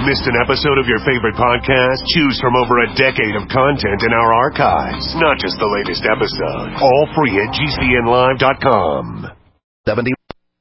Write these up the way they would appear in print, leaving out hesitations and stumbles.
Missed an episode of your favorite podcast? Choose from over a decade of content in our archives. Not just the latest episode. All free at GCNlive.com. 70.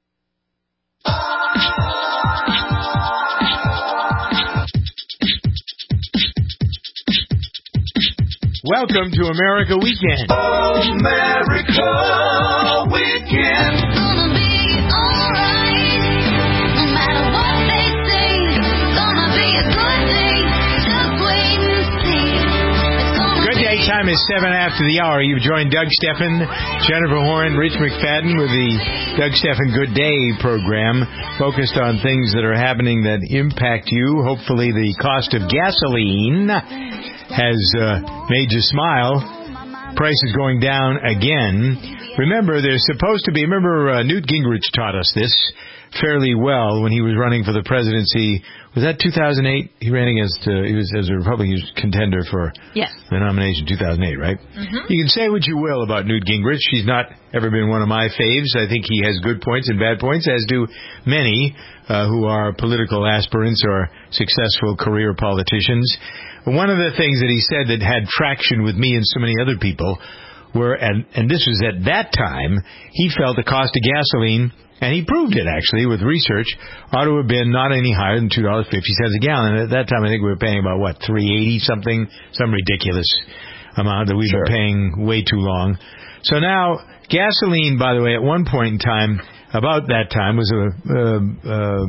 Welcome to America Weekend. America Weekend. Gonna be alright. No matter what they say, gonna be a good day. Just wait and see. It's gonna Good day. Time is 7 after the hour. You've joined Doug Steffen, Jennifer Horn, Rich McFadden with the Doug Steffen Good Day program, focused on things that are happening that impact you. Hopefully the cost of gasoline has made you smile. Price is going down again. Remember, there's supposed to be... Newt Gingrich taught us this fairly well when he was running for the presidency. Was that 2008? He ran against... he was as a Republican contender for the nomination 2008, right? Mm-hmm. You can say what you will about Newt Gingrich. He's not ever been one of my faves. I think he has good points and bad points, as do many who are political aspirants or successful career politicians. One of the things that he said that had traction with me and so many other people were, and this was at that time, he felt the cost of gasoline, and he proved it actually with research, ought to have been not any higher than $2.50 a gallon. At that time, I think we were paying about, $3.80 something, some ridiculous amount that we've been paying way too long. So now, gasoline, by the way, at one point in time, about that time, was $160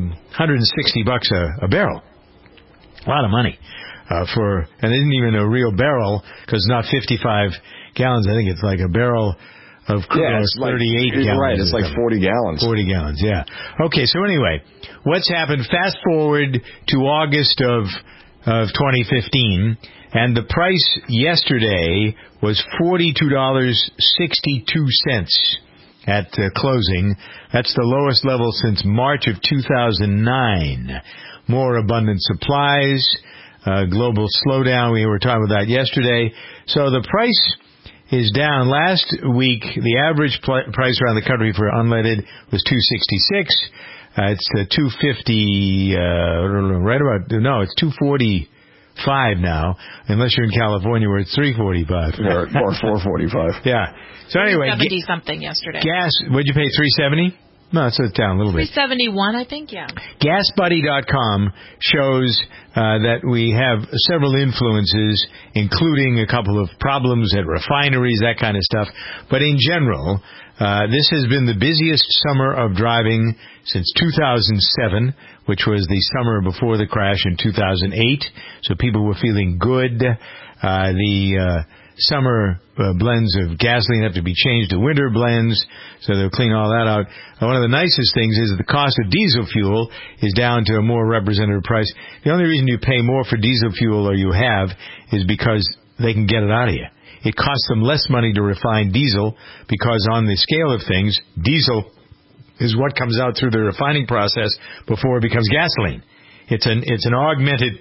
a barrel. A lot of money. And it isn't even a real barrel, because it's not 55 gallons. I think it's like a barrel of 38 gallons. Right, it's like 40 gallons. 40 gallons, yeah. Okay, so anyway, what's happened? Fast forward to August of 2015, and the price yesterday was $42.62 at closing. That's the lowest level since March of 2009. More abundant supplies. Global slowdown, we were talking about that yesterday. So the price is down. Last week, the average price around the country for unleaded was $2.66. It's $2.50, it's $2.45 now, unless you're in California where it's $3.45. Or $4.45. Yeah. So anyway. $3.70 something yesterday. Gas, what'd you pay, $3.70? No, it's down a little bit. $3.71, I think, yeah. GasBuddy.com shows that we have several influences, including a couple of problems at refineries, that kind of stuff. But in general, this has been the busiest summer of driving since 2007, which was the summer before the crash in 2008. So people were feeling good. The summer blends of gasoline have to be changed to winter blends, so they'll clean all that out. One of the nicest things is that the cost of diesel fuel is down to a more representative price. The only reason you pay more for diesel fuel, or you have, is because they can get it out of you. It costs them less money to refine diesel because on the scale of things, diesel is what comes out through the refining process before it becomes gasoline. It's an augmented,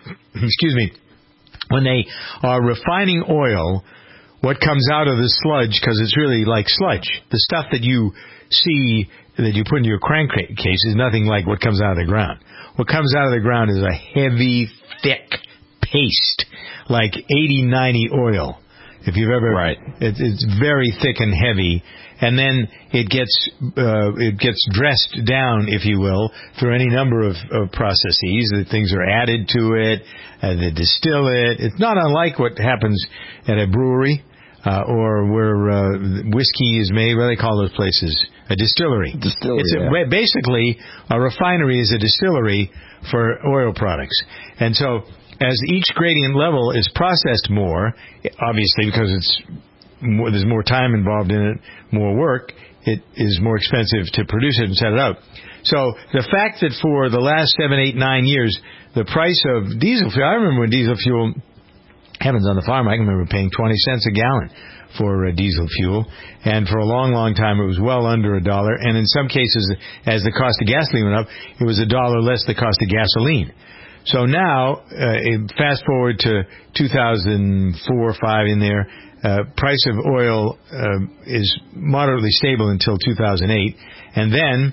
when they are refining oil, what comes out of the sludge, because it's really like sludge. The stuff that you see that you put in your crankcase is nothing like what comes out of the ground. What comes out of the ground is a heavy, thick paste, like 80-90 oil. If you've ever, it's very thick and heavy, and then it gets dressed down, if you will, through any number of processes. The things are added to it, they distill it. It's not unlike what happens at a brewery or where whiskey is made. What do they call those places? A distillery. Basically, a refinery is a distillery for oil products, and so as each gradient level is processed more, obviously because there's more time involved in it, more work, it is more expensive to produce it and set it out. So the fact that for the last 7, 8, 9 years, the price of diesel fuel, I remember when diesel fuel, heavens on the farm, I can remember paying 20 cents a gallon for diesel fuel, and for a long, long time it was well under $1, and in some cases, as the cost of gasoline went up, it was $1 less the cost of gasoline. So now, fast forward to 2004 or 5 in there, price of oil is moderately stable until 2008, and then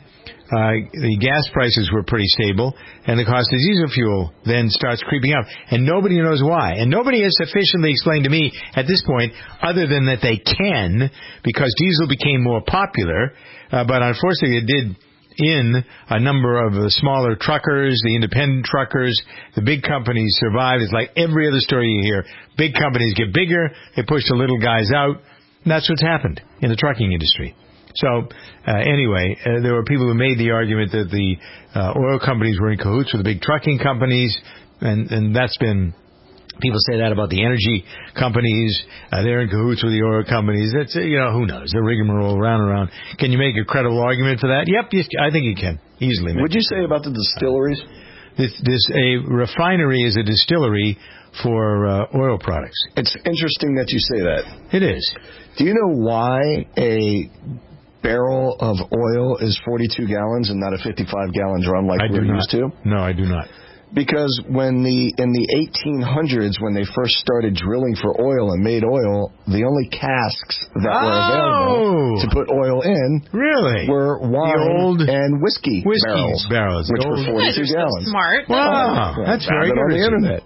the gas prices were pretty stable, and the cost of diesel fuel then starts creeping up, and nobody knows why. And nobody has sufficiently explained to me at this point, other than that they can, because diesel became more popular, but unfortunately it did in a number of the smaller truckers, the independent truckers. The big companies survive. It's like every other story you hear. Big companies get bigger, they push the little guys out, and that's what's happened in the trucking industry. So, anyway, there were people who made the argument that the oil companies were in cahoots with the big trucking companies, and that's been... People say that about the energy companies. They're in cahoots with the oil companies. That's, who knows? The rigmarole round and round. Can you make a credible argument for that? Yep, I think you can easily. What'd you say about the distilleries? A refinery is a distillery for oil products. It's interesting that you say that. It is. Do you know why a barrel of oil is 42 gallons and not a 55-gallon drum like we're used to? No, I do not. Because in the 1800s, when they first started drilling for oil and made oil, the only casks that were available to put oil in were wine and whiskey barrels, which were 42 gallons. Smart. Wow, that's very good. On the internet.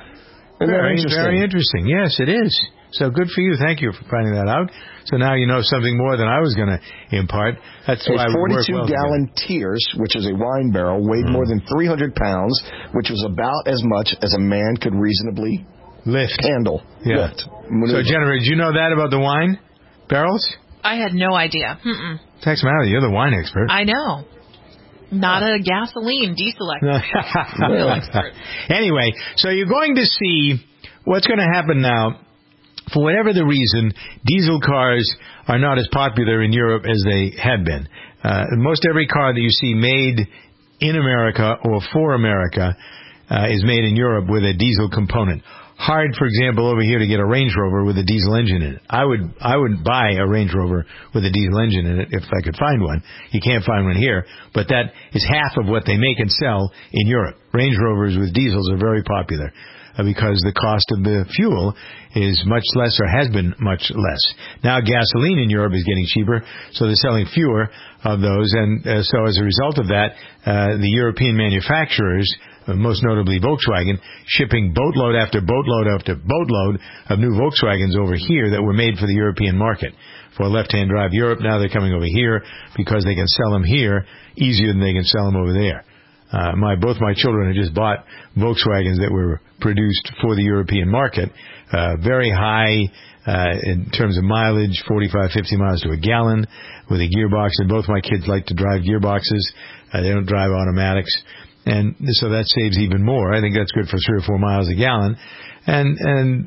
Very interesting. Yes, it is. So good for you. Thank you for finding that out. So now you know something more than I was going to impart. That's why a 42-gallon Tierce, which is a wine barrel, weighed more than 300 pounds, which was about as much as a man could reasonably handle. Yeah. So, Jennifer, did you know that about the wine barrels? I had no idea. Tex Malley, you're the wine expert. I know. Not a diesel expert. Real expert. Anyway, so you're going to see what's going to happen now. For whatever the reason, diesel cars are not as popular in Europe as they had been. Most every car that you see made in America or for America is made in Europe with a diesel component. Hard, for example, over here to get a Range Rover with a diesel engine in it. I would buy a Range Rover with a diesel engine in it if I could find one. You can't find one here, but that is half of what they make and sell in Europe. Range Rovers with diesels are very popular, because the cost of the fuel is much less, or has been much less. Now gasoline in Europe is getting cheaper, so they're selling fewer of those, and so as a result of that, the European manufacturers, most notably Volkswagen, shipping boatload after boatload after boatload of new Volkswagens over here that were made for the European market. For left-hand drive Europe, now they're coming over here because they can sell them here easier than they can sell them over there. Both my children had just bought Volkswagens that were produced for the European market, very high in terms of mileage, 45, 50 miles to a gallon, with a gearbox. And both my kids like to drive gearboxes. They don't drive automatics, and so that saves even more. I think that's good for 3 or 4 miles a gallon. And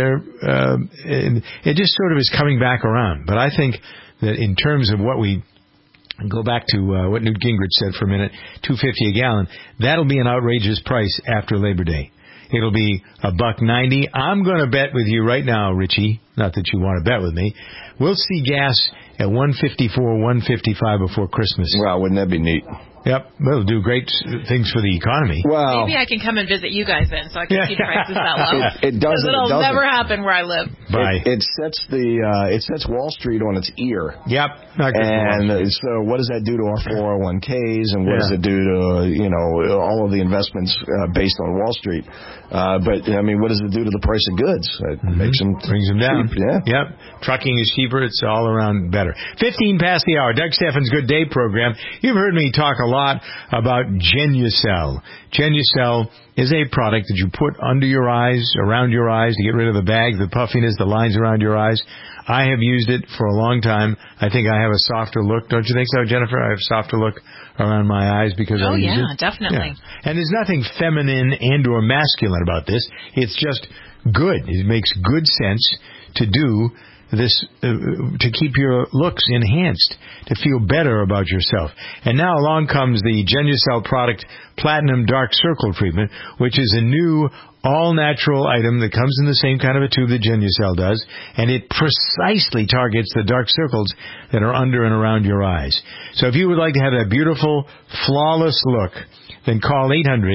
it just sort of is coming back around. But I think that in terms of what we go back to what Newt Gingrich said for a minute, $2.50 a gallon. That'll be an outrageous price after Labor Day. It'll be $1.90. I'm going to bet with you right now, Richie. Not that you want to bet with me. We'll see gas at $1.54, $1.55 before Christmas. Wow, wouldn't that be neat? Yep, well, it'll do great things for the economy. Well, maybe I can come and visit you guys then, so I can keep prices that low. It doesn't. It'll never happen where I live. It sets Wall Street on its ear. Yep. And so, what does that do to our 401ks, and what does it do to all of the investments based on Wall Street? But I mean, what does it do to the price of goods? It brings them down. Cheap, yeah. Yep. Trucking is cheaper. It's all around better. 15 past the hour. Doug Steffens' Good Day program. You've heard me talk a lot about Genucel. Genucel is a product that you put under your eyes, around your eyes, to get rid of the bags, the puffiness, the lines around your eyes. I have used it for a long time. I think I have a softer look. Don't you think so, Jennifer? I have a softer look around my eyes because I use it. Definitely. Yeah. And there's nothing feminine and or masculine about this. It's just good. It makes good sense to do this, to keep your looks enhanced, to feel better about yourself. And now along comes the Genucel product Platinum Dark Circle Treatment, which is a new all-natural item that comes in the same kind of a tube that Genucel does, and it precisely targets the dark circles that are under and around your eyes. So if you would like to have that beautiful, flawless look, then call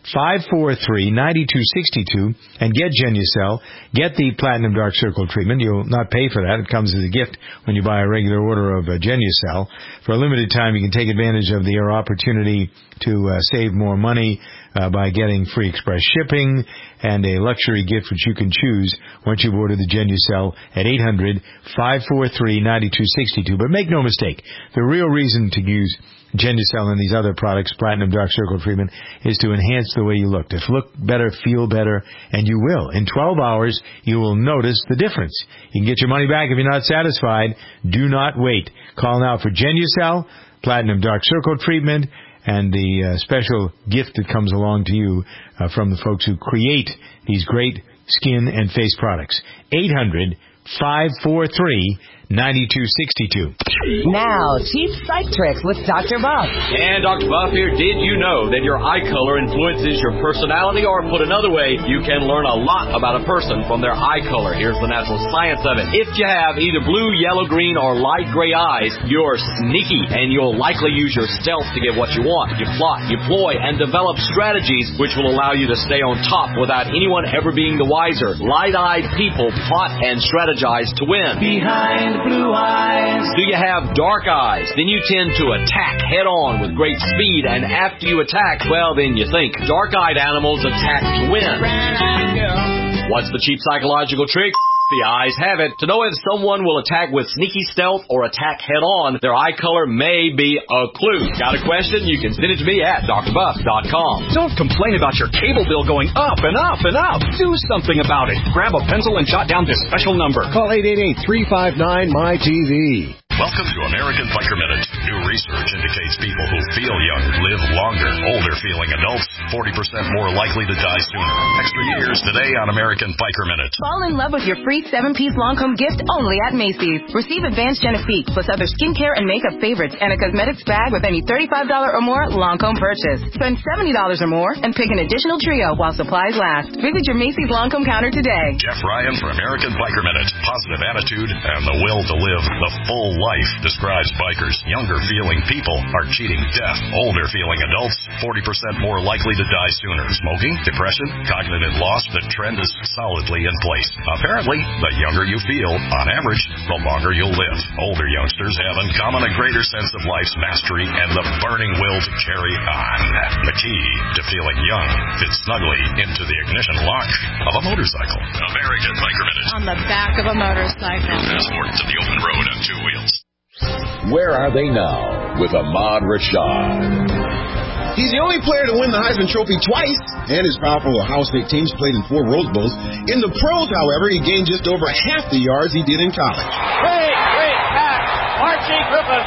543-9262 and get Genucel. Get the Platinum Dark Circle treatment. You'll not pay for that. It comes as a gift when you buy a regular order of Genucel. For a limited time, you can take advantage of the opportunity to save more money by getting free express shipping and a luxury gift which you can choose once you've ordered the Genucel at 800-543-9262. But make no mistake, the real reason to use Genucel and these other products, Platinum Dark Circle treatment, is to enhance the way you look. To look better, feel better, and you will. In 12 hours, you will notice the difference. You can get your money back if you're not satisfied. Do not wait. Call now for Genucel, Platinum Dark Circle treatment, and the special gift that comes along to you from the folks who create these great skin and face products. 800-543-9262. Now, cheap psych tricks with Dr. Buff. And Dr. Buff here. Did you know that your eye color influences your personality? Or put another way, you can learn a lot about a person from their eye color. Here's the natural science of it. If you have either blue, yellow, green, or light gray eyes, you're sneaky, and you'll likely use your stealth to get what you want. You plot, you ploy, and develop strategies which will allow you to stay on top without anyone ever being the wiser. Light-eyed people plot and strategize to win. Behind blue eyes. Do you have dark eyes? Then you tend to attack head-on with great speed, and after you attack, well, then you think. Dark-eyed animals attack to win. What's the cheap psychological trick? The eyes have it. To know if someone will attack with sneaky stealth or attack head-on, their eye color may be a clue. Got a question? You can send it to me at drbuff.com. Don't complain about your cable bill going up and up and up. Do something about it. Grab a pencil and jot down this special number. Call 888-359-MY-TV. Welcome to American Biker Minute. New research indicates people who feel young live longer. Older feeling adults, 40% more likely to die sooner. Extra years today on American Biker Minute. Fall in love with your free 7-piece Lancome gift only at Macy's. Receive Advanced Genifique plus other skincare and makeup favorites and a cosmetics bag with any $35 or more Lancome purchase. Spend $70 or more and pick an additional trio while supplies last. Visit your Macy's Lancome counter today. Jeff Ryan for American Biker Minute. Positive attitude and the will to live the full life describes bikers. Younger feeling people are cheating death. Older feeling adults, 40% more likely to die sooner. Smoking, depression, cognitive loss, the trend is solidly in place. Apparently, the younger you feel, on average, the longer you'll live. Older youngsters have in common a greater sense of life's mastery and the burning will to carry on. The key to feeling young fits snugly into the ignition lock of a motorcycle. American Biker Minute. On the back of a motorcycle. Transport to the open road on two wheels. Where are they now with Ahmad Rashad? He's the only player to win the Heisman Trophy twice, and his powerful Ohio State teams played in 4 Rose Bowls. In the pros, however, he gained just over half the yards he did in college. Great pass, Archie Griffin.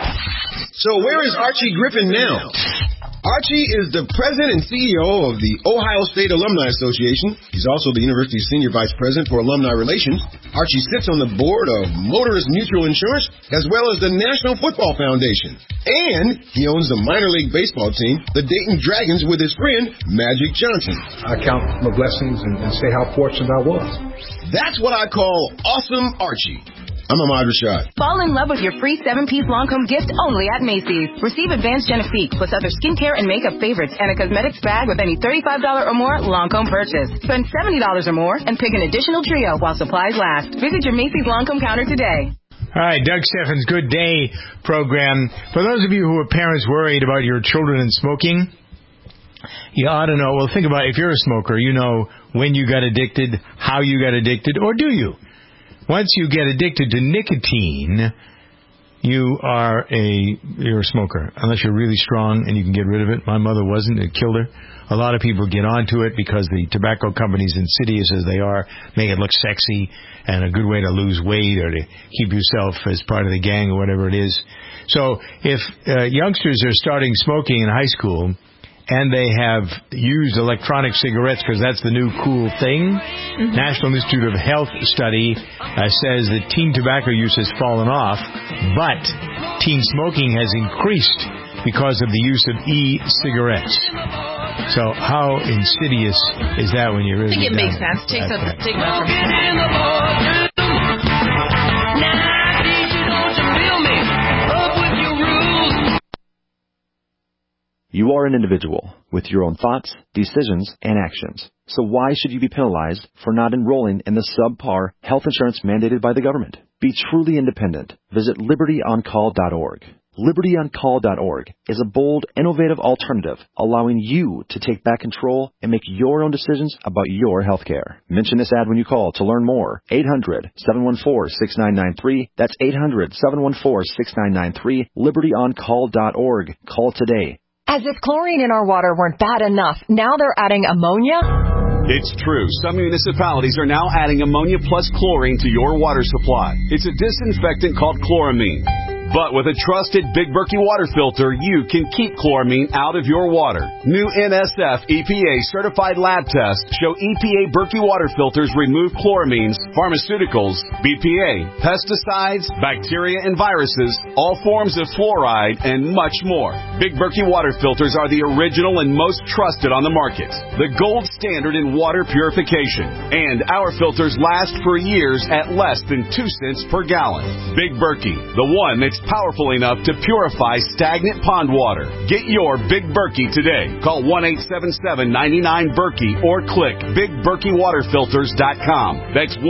So where is Archie Griffin now? Archie is the president and CEO of the Ohio State Alumni Association. He's also the university's senior vice president for alumni relations. Archie sits on the board of Motorist Mutual Insurance, as well as the National Football Foundation. And he owns the minor league baseball team, the Dayton Dragons, with his friend, Magic Johnson. I count my blessings and say how fortunate I was. That's what I call awesome Archie. I'm Ahmad Rashad. Fall in love with your free 7-piece Lancome gift only at Macy's. Receive Advanced Genifique plus other skincare and makeup favorites and a cosmetics bag with any $35 or more Lancome purchase. Spend $70 or more and pick an additional trio while supplies last. Visit your Macy's Lancome counter today. All right, Doug Steffens' Good Day program. For those of you who are parents worried about your children and smoking, you ought to know. Well, think about it. If you're a smoker, you know when you got addicted, how you got addicted, or do you? Once you get addicted to nicotine, you're a smoker, unless you're really strong and you can get rid of it. My mother wasn't. It killed her. A lot of people get onto it because the tobacco companies, insidious as they are, make it look sexy and a good way to lose weight or to keep yourself as part of the gang or whatever it is. So if youngsters are starting smoking in high school and they have used electronic cigarettes because that's the new cool thing, National Institute of Health study says that teen tobacco use has fallen off, but teen smoking has increased because of the use of e-cigarettes. So how insidious is that when you really... I think it makes sense. Take the stigma from it. You You are an individual with your own thoughts, decisions, and actions. So why should you be penalized for not enrolling in the subpar health insurance mandated by the government? Be truly independent. Visit libertyoncall.org. LibertyOnCall.org is a bold, innovative alternative allowing you to take back control and make your own decisions about your health care. Mention this ad when you call to learn more. 800-714-6993. That's 800-714-6993. LibertyOnCall.org. Call today. As if chlorine in our water weren't bad enough, now they're adding ammonia? It's true. Some municipalities are now adding ammonia plus chlorine to your water supply. It's a disinfectant called chloramine. But with a trusted Big Berkey water filter, you can keep chloramine out of your water. New NSF EPA certified lab tests show EPA Berkey water filters remove chloramines, pharmaceuticals, BPA, pesticides, bacteria and viruses, all forms of fluoride, and much more. Big Berkey water filters are the original and most trusted on the market. The gold standard in water purification. And our filters last for years at less than 2 cents per gallon. Big Berkey, the one that's powerful enough to purify stagnant pond water. Get your Big Berkey today. Call 1-877-99-BERKEY or click BigBerkeyWaterFilters.com. That's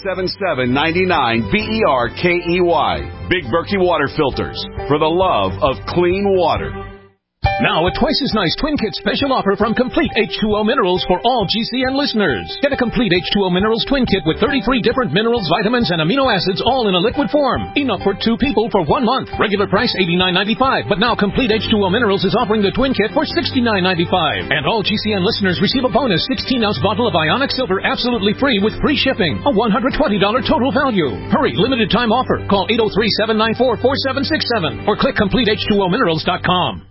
1-877-99-BERKEY. Big Berkey Water Filters, for the love of clean water. Now, a twice as nice Twin Kit special offer from Complete H2O Minerals for all GCN listeners. Get a Complete H2O Minerals Twin Kit with 33 different minerals, vitamins, and amino acids all in a liquid form. Enough for 2 people for 1 month. Regular price $89.95, but now Complete H2O Minerals is offering the Twin Kit for $69.95. And all GCN listeners receive a bonus 16-ounce bottle of Ionic Silver absolutely free with free shipping. A $120 total value. Hurry, limited time offer. Call 803-794-4767 or click CompleteH2OMinerals.com.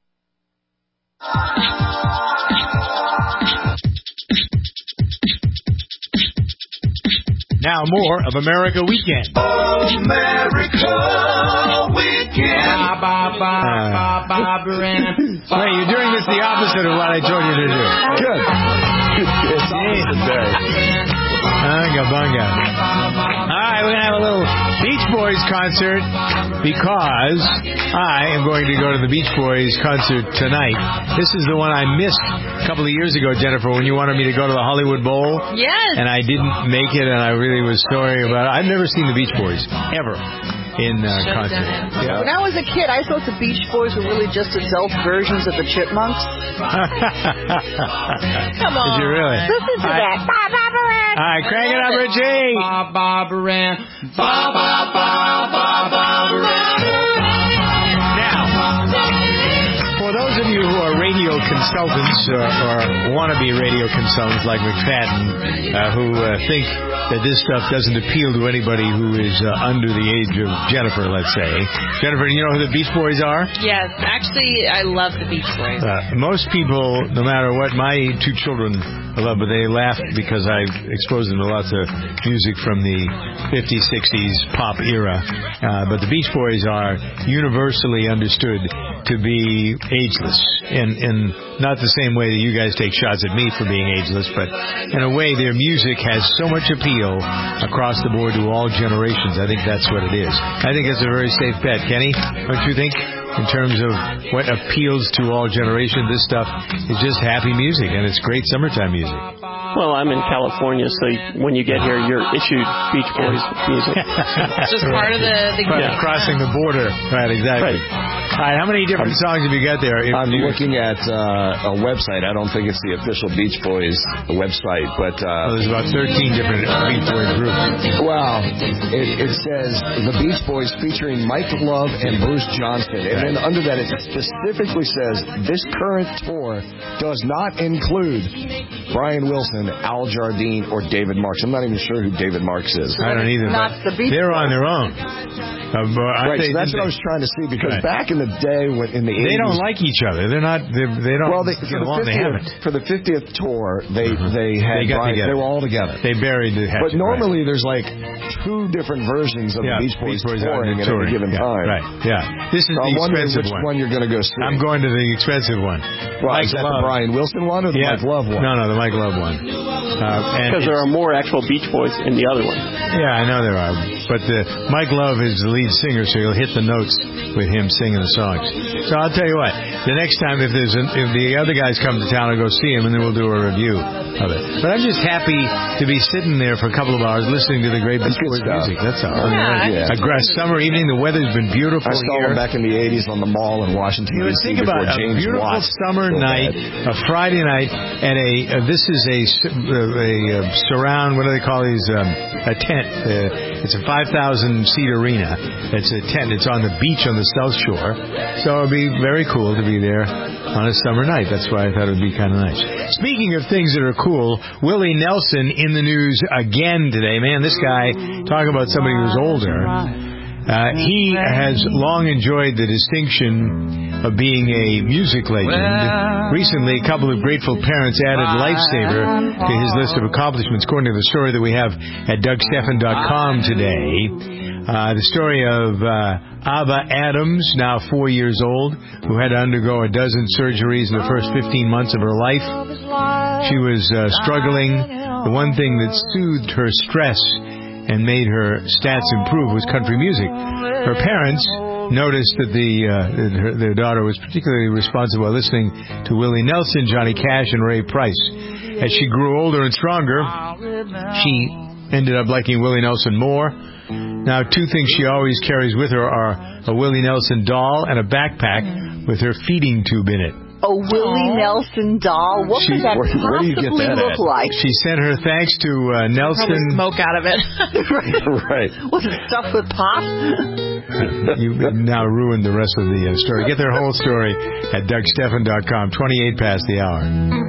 Now more of America Weekend. America Weekend. Wait, you're doing this the opposite of what I told you to do. Good. It's opposite day. Bunga. All right, we're going to have a little Beach Boys concert because I am going to go to the Beach Boys concert tonight. This is the one I missed a couple of years ago, Jennifer, when you wanted me to go to the Hollywood Bowl. Yes. And I didn't make it, and I really was sorry about it. I've never seen the Beach Boys, ever. In concert. Yeah. When I was a kid, I thought the Beach Boys were really just adult versions of the Chipmunks. Come on. Did you really? Listen to that. All right, crank it up, Richie. Now, for those of you who are radio consultants or want-to-be radio consultants like McFadden, who think that this stuff doesn't appeal to anybody who is under the age of Jennifer, let's say. Jennifer, you know who the Beach Boys are? Yes, actually, I love the Beach Boys. Most people, no matter what, my 2 children love, but they laugh because I exposed them to lots of music from the 50s, 60s pop era. But the Beach Boys are universally understood to be ageless. In not the same way that you guys take shots at me for being ageless, but in a way their music has so much appeal across the board to all generations. I think that's what it is. I think it's a very safe bet. Kenny, don't you think? In terms of what appeals to all generations, this stuff is just happy music, and it's great summertime music. Well, I'm in California, so when you get here, you're issued Beach Boys music. It's just part of the crossing the border. Right, exactly. Right. All right, how many different songs have you got there? I'm looking at a website. I don't think it's the official Beach Boys website, but... there's about 13 different Beach Boys groups. Well, it says the Beach Boys featuring Mike Love and Bruce Johnston. And then under that, it specifically says this current tour does not include Brian Wilson, Al Jardine, or David Marks. I'm not even sure who David Marks is. I don't either. Not the Beach They're on their own. Right, so that's what I was trying to see, because back in the day, in the 80s... They don't like each other. They're not... They don't get along. They haven't. For the 50th tour, they had Brian. They were all together. They buried the hatchet. But normally there's like 2 different versions of the Beach Boys touring at any given time. Right, yeah. This is the expensive which one you're going to go see. I'm going to the expensive one. Well, is that the Brian Wilson one or the Mike Love one? No, the Mike Love one. Because there are more actual Beach Boys in the other one. Yeah, I know there are. But Mike Love is the lead singer, so you'll hit the notes with him singing the songs. So I'll tell you what, the next time if the other guys come to town, I'll go see them, and then we'll do a review of it. But I'm just happy to be sitting there for a couple of hours listening to the great Beach Boys music. That's all. Yeah. A summer evening, the weather's been beautiful I saw here. them back in the 80s on the mall in Washington, D.C. Think about a James beautiful Watts summer night, a Friday night, and this is a surround, what do they call these, a tent. It's a 5,000-seat arena. It's a tent. It's on the beach on the South Shore. So it would be very cool to be there on a summer night. That's why I thought it would be kind of nice. Speaking of things that are cool, Willie Nelson in the news again today. Man, this guy, talk about somebody who's older. He has long enjoyed the distinction of being a music legend. Recently, a couple of grateful parents added Lifesaver to his list of accomplishments, according to the story that we have at DougStephan.com today. The story of Ava Adams, now 4 years old, who had to undergo a dozen surgeries in the first 15 months of her life. She was struggling. The one thing that soothed her stress and made her stats improve was country music. Her parents noticed that their daughter was particularly responsive while listening to Willie Nelson, Johnny Cash, and Ray Price. As she grew older and stronger, she ended up liking Willie Nelson more. Now, two things she always carries with her are a Willie Nelson doll and a backpack with her feeding tube in it. A Willie Nelson doll? What could that possibly look like? She sent her thanks to Nelson. Probably smoke out of it. Right. Was it stuffed with pop? You now ruined the rest of the story. Get their whole story at DougStephan.com, 28 past the hour.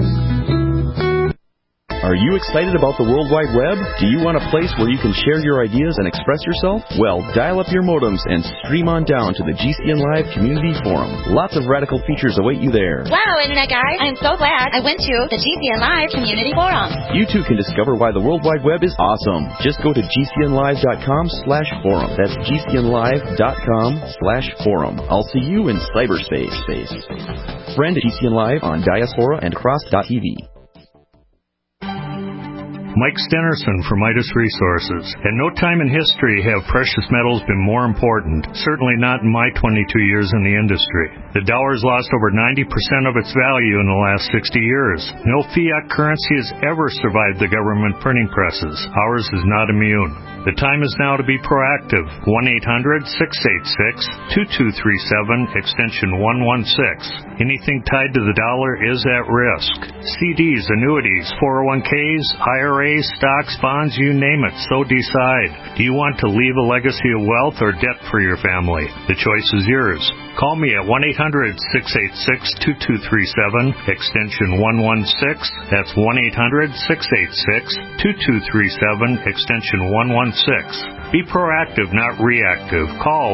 Are you excited about the World Wide Web? Do you want a place where you can share your ideas and express yourself? Well, dial up your modems and stream on down to the GCN Live Community Forum. Lots of radical features await you there. Wow, Internet guys, I'm so glad I went to the GCN Live Community Forum. You too can discover why the World Wide Web is awesome. Just go to GCNlive.com/forum. That's GCNlive.com/forum. I'll see you in cyberspace. Friend GCN Live on Diaspora and Cross.tv. Mike Stenerson for Midas Resources. At no time in history have precious metals been more important, certainly not in my 22 years in the industry. The dollar has lost over 90% of its value in the last 60 years. No fiat currency has ever survived the government printing presses. Ours is not immune. The time is now to be proactive. 1-800-686-2237, extension 116. Anything tied to the dollar is at risk. CDs, annuities, 401ks, IRAs, stocks, bonds, you name it, so decide. Do you want to leave a legacy of wealth or debt for your family? The choice is yours. Call me at 1-800-686-2237, extension 116. That's 1-800-686-2237, extension 116. Be proactive, not reactive. Call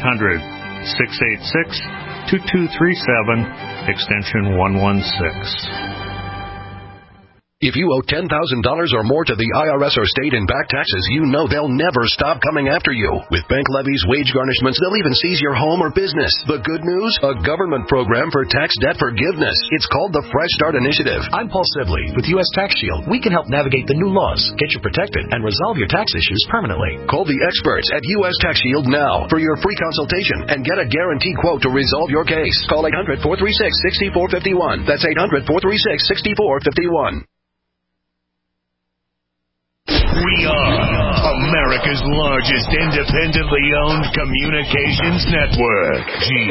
1-800-686-2237, extension 116. If you owe $10,000 or more to the IRS or state in back taxes, you know they'll never stop coming after you. With bank levies, wage garnishments, they'll even seize your home or business. The good news? A government program for tax debt forgiveness. It's called the Fresh Start Initiative. I'm Paul Sibley with U.S. Tax Shield. We can help navigate the new laws, get you protected, and resolve your tax issues permanently. Call the experts at U.S. Tax Shield now for your free consultation and get a guaranteed quote to resolve your case. Call 800-436-6451. That's 800-436-6451. We are America's largest independently owned communications network,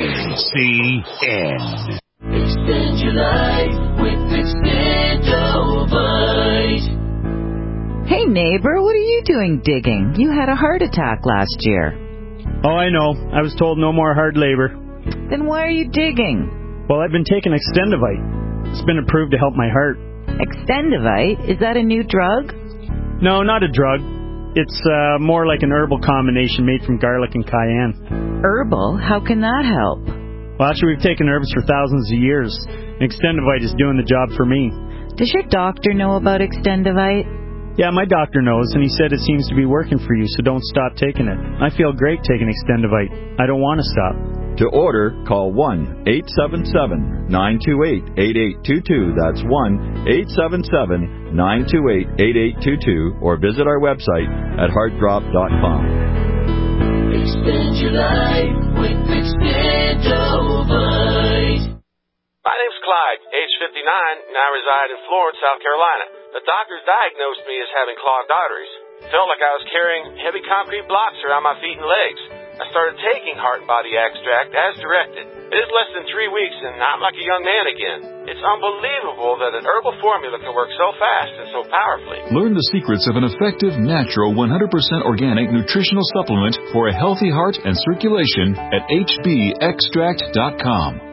GCN. Extend your life with Extendovite. Hey neighbor, what are you doing digging? You had a heart attack last year. Oh, I know. I was told no more hard labor. Then why are you digging? Well, I've been taking Extendovite. It's been approved to help my heart. Extendovite? Is that a new drug? No, not a drug. It's more like an herbal combination made from garlic and cayenne. Herbal? How can that help? Well, actually, we've taken herbs for thousands of years. Extendovite is doing the job for me. Does your doctor know about Extendovite? Yeah, my doctor knows, and he said it seems to be working for you, so don't stop taking it. I feel great taking Extendovite. I don't want to stop. To order, call 1-877-928-8822. That's 1-877-928-8822. Or visit our website at heartdrop.com. Extend your life with Extendovite. My name's Clyde, age 59, and I reside in Florence, South Carolina. The doctors diagnosed me as having clogged arteries. Felt like I was carrying heavy concrete blocks around my feet and legs. I started taking Heart and Body Extract as directed. It is less than 3 weeks, and I'm like a young man again. It's unbelievable that an herbal formula can work so fast and so powerfully. Learn the secrets of an effective, natural, 100% organic nutritional supplement for a healthy heart and circulation at hbextract.com.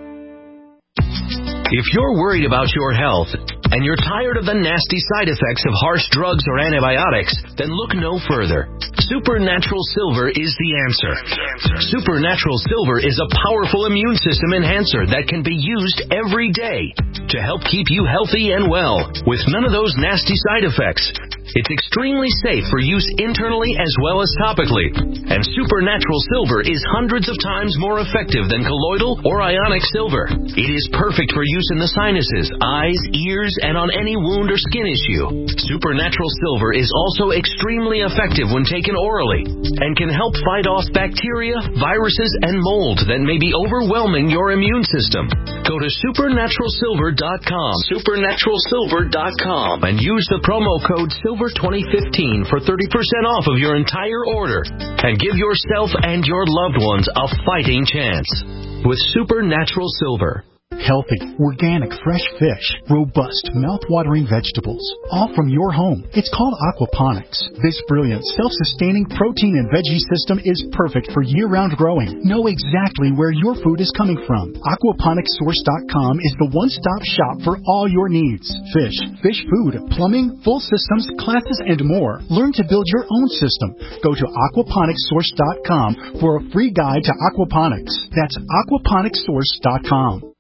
If you're worried about your health and you're tired of the nasty side effects of harsh drugs or antibiotics, then look no further. Supernatural Silver is the answer. Supernatural Silver is a powerful immune system enhancer that can be used every day to help keep you healthy and well with none of those nasty side effects. It's extremely safe for use internally as well as topically. And Supernatural Silver is hundreds of times more effective than colloidal or ionic silver. It is perfect for use in the sinuses, eyes, ears, and on any wound or skin issue. Supernatural Silver is also extremely effective when taken orally and can help fight off bacteria, viruses, and mold that may be overwhelming your immune system. Go to supernaturalsilver.com, supernaturalsilver.com, and use the promo code SILVER2015 for 30% off of your entire order and give yourself and your loved ones a fighting chance with Supernatural Silver. Healthy, organic, fresh fish, robust, mouth-watering vegetables, all from your home. It's called aquaponics. This brilliant, self-sustaining protein and veggie system is perfect for year-round growing. Know exactly where your food is coming from. Aquaponicssource.com is the one-stop shop for all your needs. Fish, fish food, plumbing, full systems, classes, and more. Learn to build your own system. Go to aquaponicssource.com for a free guide to aquaponics. That's aquaponicssource.com.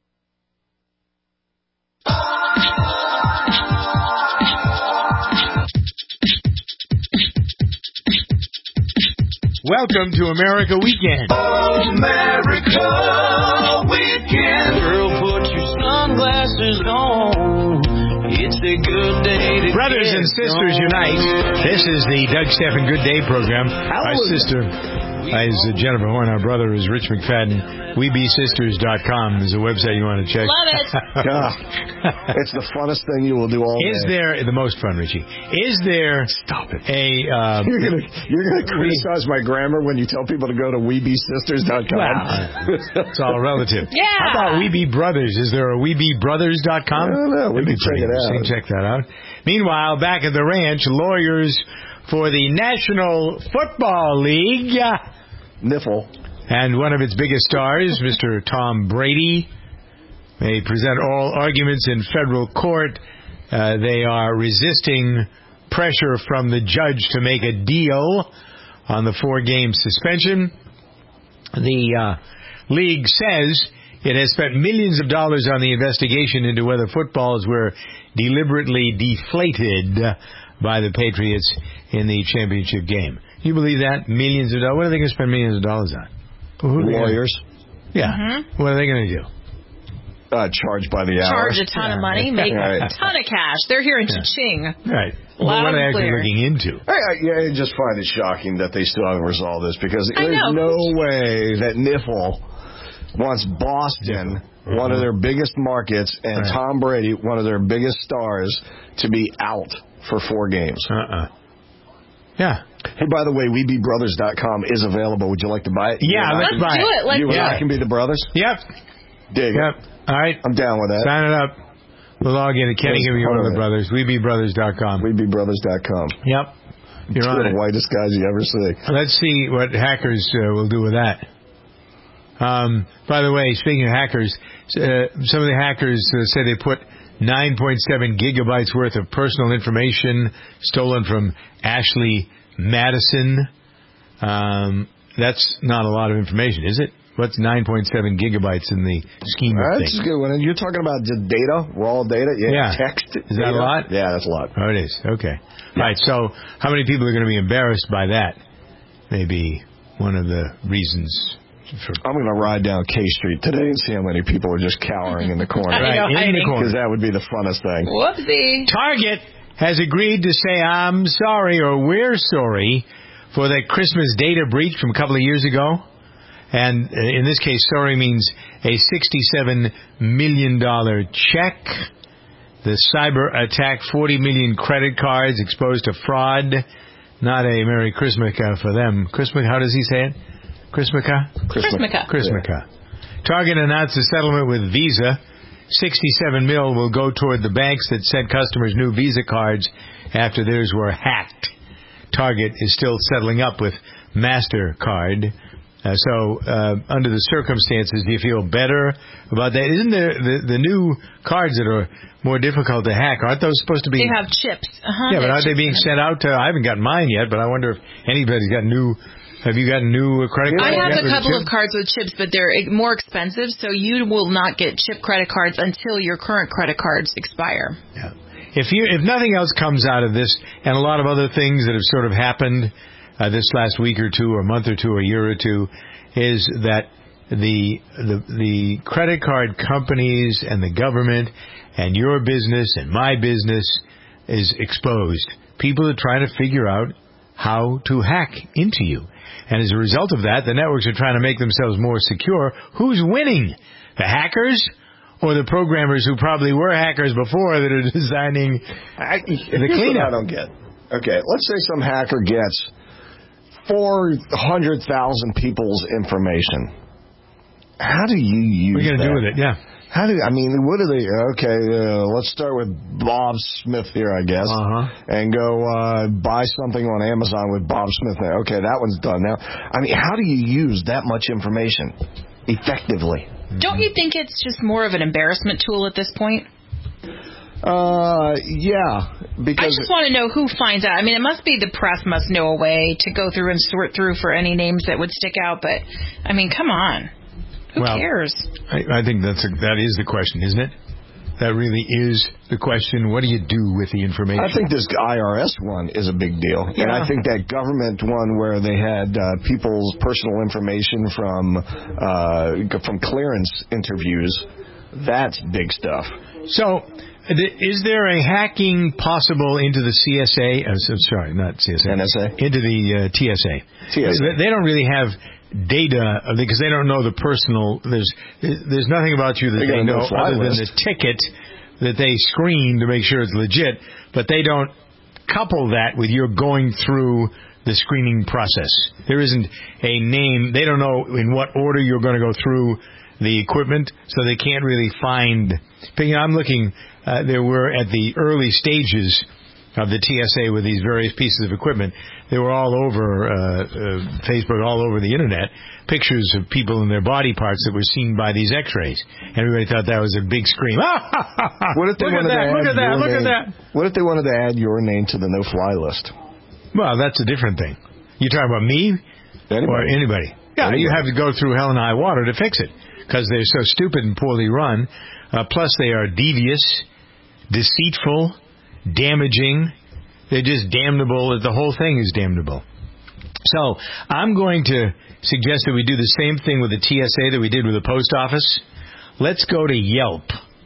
Welcome to America Weekend. America Weekend. Girl, put your sunglasses on. It's a good day to Brothers and sisters unite. This is the Doug Stephan Good Day program. Our sister is Jennifer Horn. Our brother is Rich McFadden. WeBeSisters.com is a website you want to check. Love it. It's the funnest thing you will do all day. Is there the most fun, Richie? Is there? Stop it. You're gonna criticize my grammar when you tell people to go to WeBeSisters.com. Well, it's all relative. Yeah. How about We Be Brothers? Is there a WeBeBrothers.com? I don't know. We can check it out. Check that out. Meanwhile, back at the ranch, lawyers for the National Football League, NIFL, and one of its biggest stars, Mr. Tom Brady, may present oral arguments in federal court. They are resisting pressure from the judge to make a deal on the 4-game suspension. The league says it has spent millions of dollars on the investigation into whether footballs were deliberately deflated by the Patriots in the championship game. You believe that? Millions of dollars? What are they going to spend millions of dollars on? Lawyers. Yeah. Mm-hmm. What are they going to do? Charge by the hour. Charge a ton of money, make a ton of cash. They're here in Cha-Ching. Right. What are they actually looking into? I just find it shocking that they still haven't resolved this, because there's no way that NIFL wants Boston, one of their biggest markets, and Tom Brady, one of their biggest stars, to be out for 4 games. Yeah. Hey, by the way, WeBeBrothers.com is available. Would you like to buy it? Yeah, let's buy it. Do it. You and I can be the brothers? Yep. Dig it. All right. I'm down with that. Sign it up. We'll log in. Kenny, give me one of the brothers. WeBeBrothers.com. WeBeBrothers.com. Yep. You're on the whitest guys you ever see. Let's see what hackers will do with that. By the way, speaking of hackers, some of the hackers say they put 9.7 gigabytes worth of personal information stolen from Ashley Madison. That's not a lot of information, is it? What's 9.7 gigabytes in the scheme of things? That's a good one. You're talking about just data, raw data? Yeah. Text. Is that a lot? Yeah, that's a lot. Oh, it is. Okay. Yeah. Right. So how many people are going to be embarrassed by that? Maybe one of the reasons I'm going to ride down K Street today and see how many people are just cowering in the corner. In the corner. Because that would be the funnest thing. Whoopsie. Target has agreed to say, I'm sorry, or we're sorry, for that Christmas data breach from a couple of years ago. And in this case, sorry means a $67 million check. The cyber attack, 40 million credit cards exposed to fraud. Not a Merry Christmaka for them. Christmas, how does he say it? Christmaka? Christmaka. Yeah. Target announced a settlement with Visa. $67 million will go toward the banks that sent customers new Visa cards after theirs were hacked. Target is still settling up with MasterCard. Under the circumstances, do you feel better about that? Isn't there the new cards that are more difficult to hack? Aren't those supposed to be? They have chips. Yeah, but aren't they being sent out to? I haven't gotten mine yet, but I wonder if anybody's got new. Have you gotten new credit cards? I have a couple of cards with chips, but they're more expensive, so you will not get chip credit cards until your current credit cards expire. Yeah. If nothing else comes out of this, and a lot of other things that have sort of happened this last week or two, or month or two, or year or two, is that the credit card companies and the government and your business and my business is exposed. People are trying to figure out how to hack into you. And as a result of that, the networks are trying to make themselves more secure. Who's winning? The hackers or the programmers who probably were hackers before that are designing the cleanup? I don't get. Okay, let's say some hacker gets 400,000 people's information. How do you use What are you going to do with it? Yeah. What are they? Okay, let's start with Bob Smith here, I guess, and go buy something on Amazon with Bob Smith there. Okay, that one's done now. How do you use that much information effectively? Don't you think it's just more of an embarrassment tool at this point? Yeah, because I just want to know who finds out. It must be the press must know a way to go through and sort through for any names that would stick out, but, come on. Who cares? I think that is the question, isn't it? That really is the question. What do you do with the information? I think this IRS one is a big deal. Yeah. And I think that government one where they had people's personal information from clearance interviews, that's big stuff. So, is there a hacking possible into the CSA? Sorry, not CSA. NSA? Into the TSA. They don't really have data because they don't know the personal. There's nothing about you that they know other than the ticket that they screen to make sure it's legit. But they don't couple that with your going through the screening process. There isn't a name. They don't know in what order you're going to go through the equipment, so they can't really find. But, I'm looking. There were at the early stages of the TSA with these various pieces of equipment. They were all over Facebook, all over the internet, pictures of people and their body parts that were seen by these X-rays. Everybody thought that was a big scream. What if they Look at that! What if they wanted to add your name to the no-fly list? Well, that's a different thing. You talking about me or anybody? Yeah, you have to go through hell and high water to fix it because they're so stupid and poorly run. Plus, they are devious, deceitful, damaging. They're just damnable. The whole thing is damnable. So I'm going to suggest that we do the same thing with the TSA that we did with the post office. Let's go to Yelp.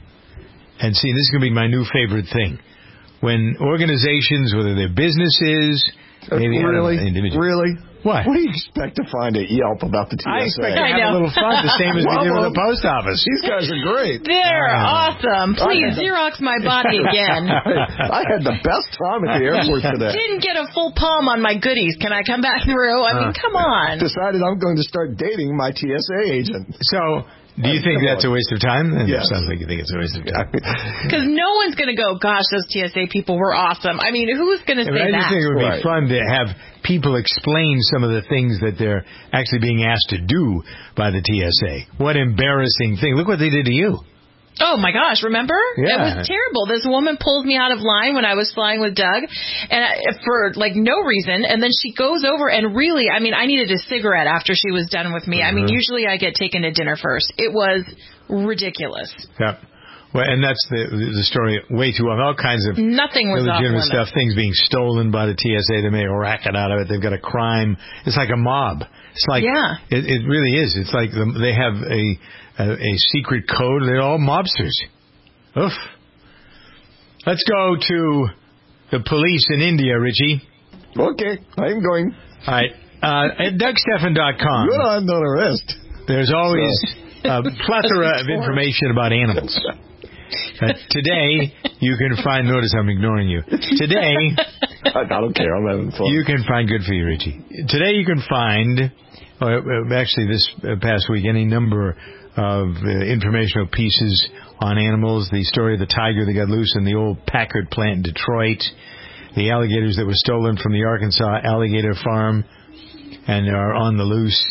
And see, this is going to be my new favorite thing. When organizations, whether they're businesses, maybe individuals. Really? What? What do you expect to find at Yelp about the TSA? I expect to have a little fun, the same as we did with the post office. These guys are great. They're awesome. Please, Xerox my body again. I had the best time at the airport today. Didn't get a full palm on my goodies. Can I come back through? Come on. Decided I'm going to start dating my TSA agent. So, do you think that's a waste of time? Yes. It sounds like you think it's a waste of time. Because no one's going to go, gosh, those TSA people were awesome. Who's going to say that? I just think it would be fun to have people explain some of the things that they're actually being asked to do by the TSA. What embarrassing thing. Look what they did to you. Oh, my gosh, remember? Yeah. It was terrible. This woman pulled me out of line when I was flying with Doug and for, no reason. And then she goes over and really, I needed a cigarette after she was done with me. Usually I get taken to dinner first. It was ridiculous. Yep. Well, and that's the story way too often. All kinds of nothing was illegitimate off stuff. Things being stolen by the TSA. They make a racket out of it. They've got a crime. It's like a mob. It's like it really is. It's like they have a secret code. They're all mobsters. Oof. Let's go to the police in India, Richie. Okay, I'm going. All right. At DougStephan.com. You're under arrest. There's always a plethora of information about animals. Today, you can find... Notice I'm ignoring you. Today... I don't care. I'm having fun. You can find... Good for you, Richie. Today, you can find... actually, this past week, any number of informational pieces on animals. The story of the tiger that got loose in the old Packard plant in Detroit. The alligators that were stolen from the Arkansas alligator farm and are on the loose.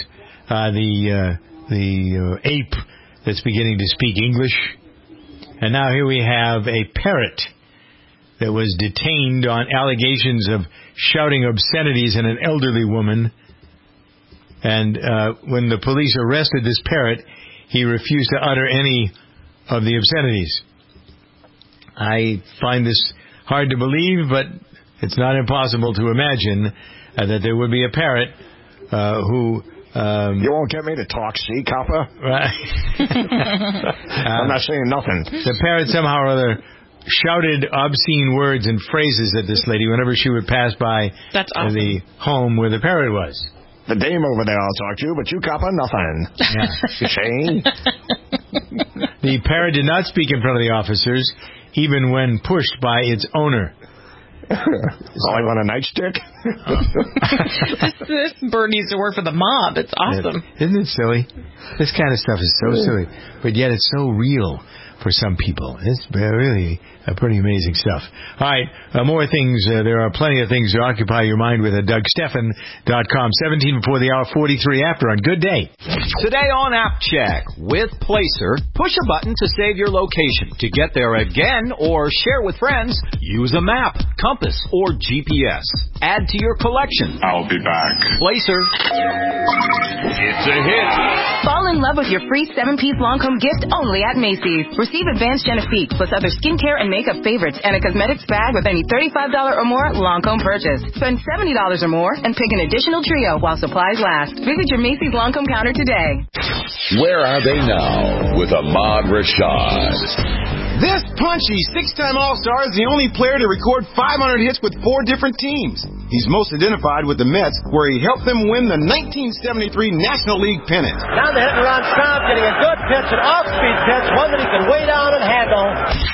The ape that's beginning to speak English. And now here we have a parrot that was detained on allegations of shouting obscenities at an elderly woman. And when the police arrested this parrot, he refused to utter any of the obscenities. I find this hard to believe, but it's not impossible to imagine that there would be a parrot who... you won't get me to talk, see, copper? Right. I'm not saying nothing. The parrot somehow or other shouted obscene words and phrases at this lady whenever she would pass by the home where the parrot was. The dame over there I'll talk to, but you copper nothing. Yeah. Shane? The parrot did not speak in front of the officers, even when pushed by its owner. Only on a nightstick? This bird needs to work for the mob. It's awesome. Isn't it silly? This kind of stuff is so silly, but yet it's so real for some people. It's really pretty amazing stuff. All right, more things. There are plenty of things to occupy your mind with at DougStephan.com. 17 before the hour, 43 after on Good Day. Today on App Check with Placer, push a button to save your location. To get there again or share with friends, use a map, compass, or GPS. Add to your collection. I'll be back. Placer. It's a hit. Fall in love with your free 7-piece Lancome gift only at Macy's. Receive Advanced Genifique plus other skincare and makeup favorites and a cosmetics bag with any $35 or more Lancome purchase. Spend $70 or more and pick an additional trio while supplies last. Visit your Macy's Lancome counter today. Where are they now with Ahmad Rashad? This punchy 6-time All-Star is the only player to record 500 hits with 4 different teams. He's most identified with the Mets, where he helped them win the 1973 National League pennant. Now the hit and run, Staub getting a good pitch, an off-speed pitch, one that he can weigh down and handle.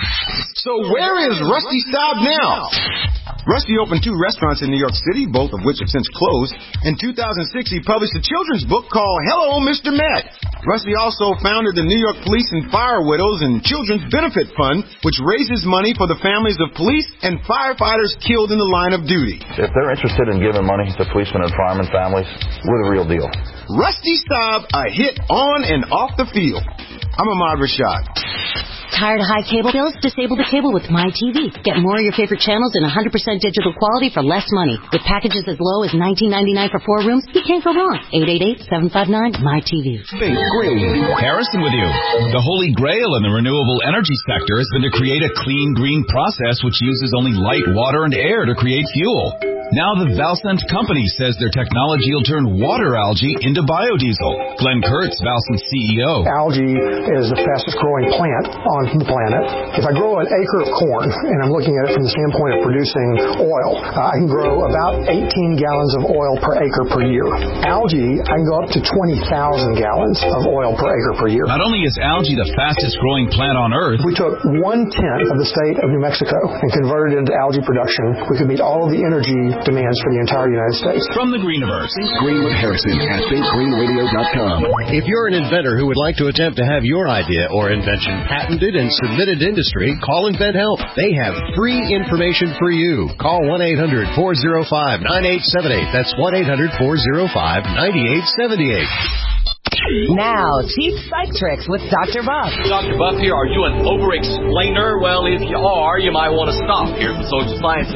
So where is Rusty Staub now? Rusty opened 2 restaurants in New York City, both of which have since closed. In 2006, he published a children's book called Hello, Mr. Met. Rusty also founded the New York Police and Fire Widows and Children's Benefit Fund, which raises money for the families of police and firefighters killed in the line of duty. If they're interested in giving money to policemen and firemen families, we're the real deal. Rusty Staub, a hit on and off the field. I'm Ahmad Rashad. Tired of high cable bills? Disable the cable with MyTV. Get more of your favorite channels in 100% digital quality for less money. With packages as low as $19.99 for 4 rooms, you can't go wrong. 888-759-MyTV. Big Green. Harrison with you. The holy grail in the renewable energy sector has been to create a clean green process which uses only light, water, and air to create fuel. Now the Valcent company says their technology will turn water algae into biodiesel. Glenn Kurtz, Valcent's CEO. Algae is the fastest growing plant on the planet. If I grow an acre of corn, and I'm looking at it from the standpoint of producing oil, I can grow about 18 gallons of oil per acre per year. Algae, I can go up to 20,000 gallons of oil per acre per year. Not only is algae the fastest growing plant on Earth, we took 1/10 of the state of New Mexico and converted it into algae production. We could meet all of the energy demands for the entire United States. From the Greeniverse. Green with Harrison at BigGreenRadio.com. If you're an inventor who would like to attempt to have your idea or invention patented and submitted to industry, call InventHelp. They have free information for you. Call 1-800-405-9878. That's 1-800-405-9878. Now, Cheap Psych Tricks with Dr. Buff. Dr. Buff here. Are you an over-explainer? Well, if you are, you might want to stop. Here's the social science of it.